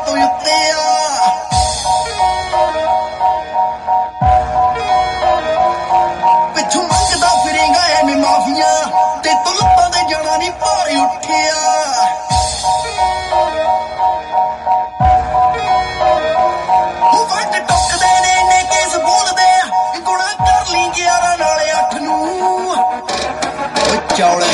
ਤੋਂ ਉੱਤੇ ਆ ਪਿੱਛੋਂ ਮੰਗਦਾ ਫਿਰੇਗਾ ਐਵੇਂ ਮਾਫੀਆ ਤੇ ਤੁਲਪਾਂ ਦੇ ਜਾਣਾ ਨਹੀਂ ਭਾਰ ਉੱਠਿਆ ਉਹ ਵੱਟ ਟੁੱਕਦੇ ਨੇ ਇੰਨੇ ਕੇਸ ਬੋਲਦੇ ਆ ਗੁਣਾ ਕਰ ਲਈ 11 ਨਾਲੇ 8 ਨੂੰ ਉਹ ਚੌਲੇ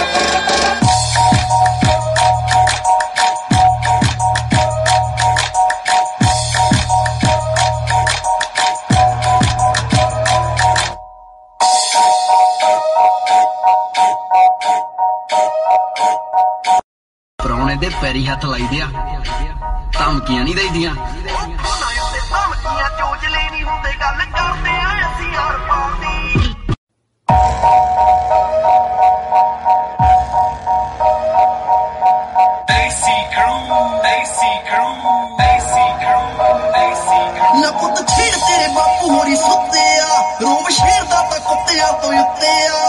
ਪ੍ਰਾਹੁਣੇ ਦੇ ਪੈਰੀ ਹੱਥ ਲਾਈਦੇ ਆ ਧਮਕੀਆਂ ਨਹੀਂ ਦੇਈਦੀਆਂ ਧਮਕੀਆਂ ਚੋਚਲੇ ਨਹੀਂ ਹੁੰਦੇ ਗੱਲ ਕਰਦੇ ਆ ਅਸੀਂ ਹਰ ਪਾਉਂਦੀ ਨਾ ਪੁੱਤ ਛੇੜ ਤੇਰੇ ਬਾਪੂ ਹੋਰੀ ਸੁੱਤੇ ਆ ਰੋਮ ਸ਼ੇਰ ਦਾ ਤਾਂ ਕੁੱਤਿਆਂ ਤੋਂ ਉੱਤੇ ਆ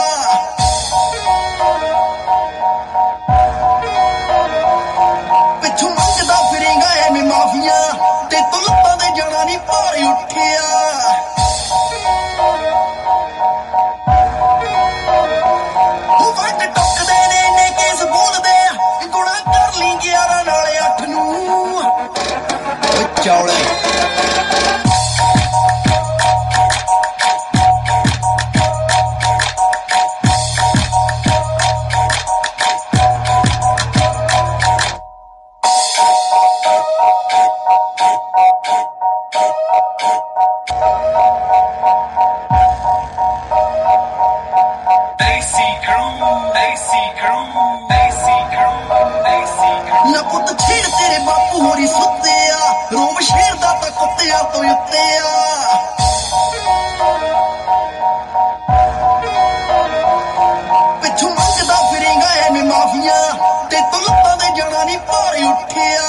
ਪਿੱਛੋਂ ਮੰਗਦਾ ਫਿਰੇਗਾ ਐਵੇਂ ਮਾਫੀਆ ਤੇ ਤੁਲਪਾਂ ਦੇ ਜਾਣਾ ਨਹੀਂ ਭਾਰ ਉੱਠਿਆ ਉਹ ਵੱਟ ਟੁੱਕਦੇ ਨੇ ਇੰਨੇ ਕੇਸ ਬੋਲਦੇ ਆ ਗੁਣਾ ਕਰ ਲਈ 11 ਨਾਲੇ 8 ਨੂੰ ਉਹ ਚੌਲੇ ਨਾ ਪੁੱਤ ਛੇੜ ਤੇਰੇ ਬਾਪੂ ਹੋਰੀ ਸੁੱਤੇ ਆ ਰੋਮ ਸ਼ੇਰ ਦਾ ਤਾਂ ਕੁੱਤਿਆਂ ਤੋਂ ਉੱਤੇ ਆ ਪਿੱਛੋਂ ਮੰਗਦਾ ਫਿਰੇਗਾ ਐਵੇਂ ਮਾਫੀਆ ਤੇ ਤੁਲਪਾਂ ਦੇ ਜਾਣਾ ਨਹੀਂ ਭਾਰ ਉੱਠਿਆ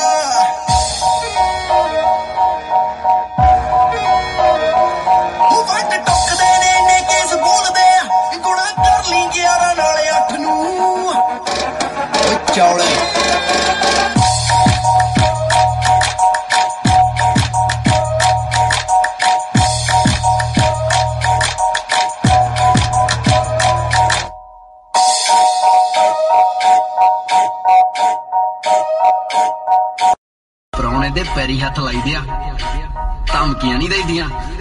ਉਹ ਵੱਟ ਟੁੱਕਦੇ ਨੇ ਇੰਨੇ ਕੇਸ ਬੋਲਦੇ ਆ ਗੁਣਾ ਕਰ ਲਈ 11 ਨਾਲੇ 8 ਨੂੰ ਉਹ ਚੌਲੇ ਪ੍ਰਾਹੁਣੇ ਦੇ ਪੈਰੀ ਹੱਥ ਲਾਈਦੇ ਆ ਧਮਕੀਆਂ ਨਹੀਂ ਦੇਈਦੀਆਂ